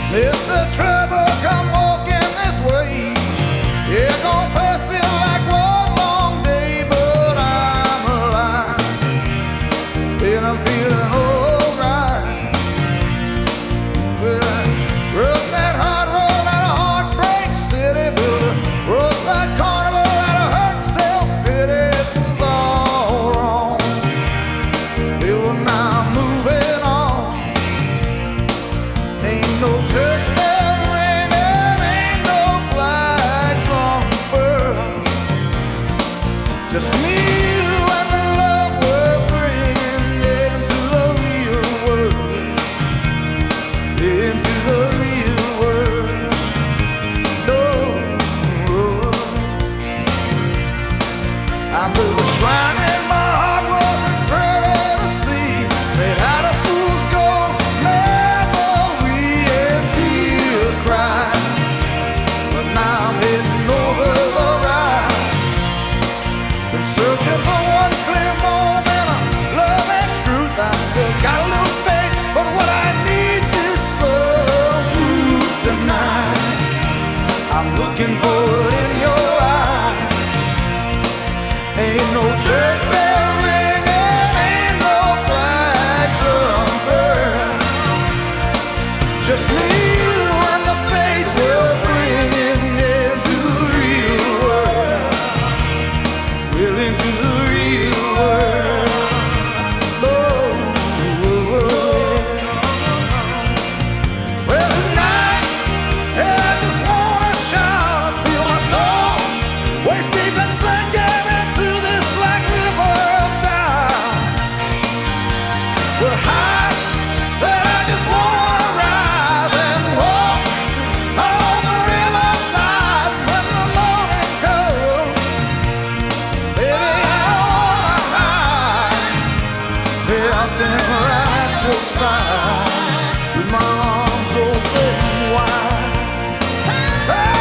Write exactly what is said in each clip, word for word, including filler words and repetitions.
Mister Trouble, come walking this way. Yeah, gonna pass me like one long day, but I'm alive, and I'm feeling alright. Well, I rode that hard road out of Heartbreak City, built a roadside carnival out of hurt self-pity. It was all wrong. It was now moving on. Ain't no church bell ringing, ain't no flags on the furrow. Just me, you, and the love we're bringing into the real world, into the real world. No, I built a shrine in my heart, wasn't pretty to see. Made out of fool's gold, memory and tears cry. But now I'm heading over the rise. Been searching for one clear moment of love and truth. I still got a little faith, but what I need is some proof tonight. I'm looking for it in your eyes. Ain't no church bell ringing, ain't no flags unfurled. Just me, you, and the faith we're bringing into the real world, well, into the real world. Oh, well, tonight, yeah, I just wanna shout, feel my soul waist deep and sinking into this black river of doubt. We're high that I just wanna rise and walk along the riverside when the morning comes. Baby, I don't wanna hide. Yeah, I'll stand right at your side with my arms open wide. Hey!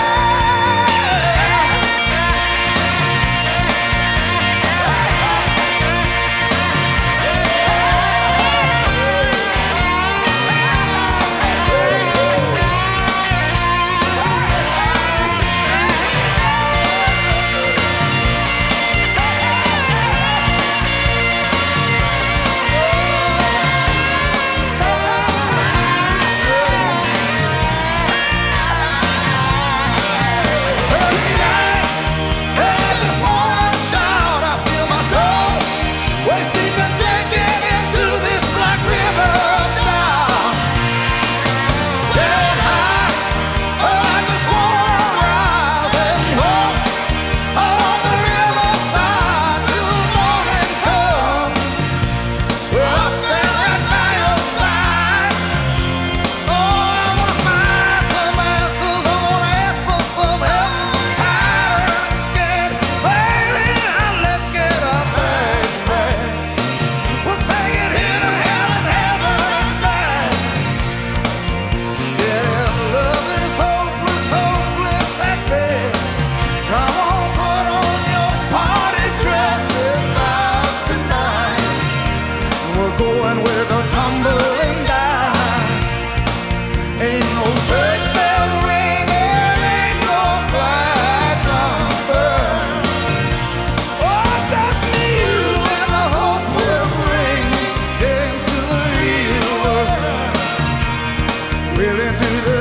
Going where the tumbling dies. Ain't no church bell ringing, ain't no flags unfurled. Oh, just me, you, and the hope we're bringing into the real world, well, into the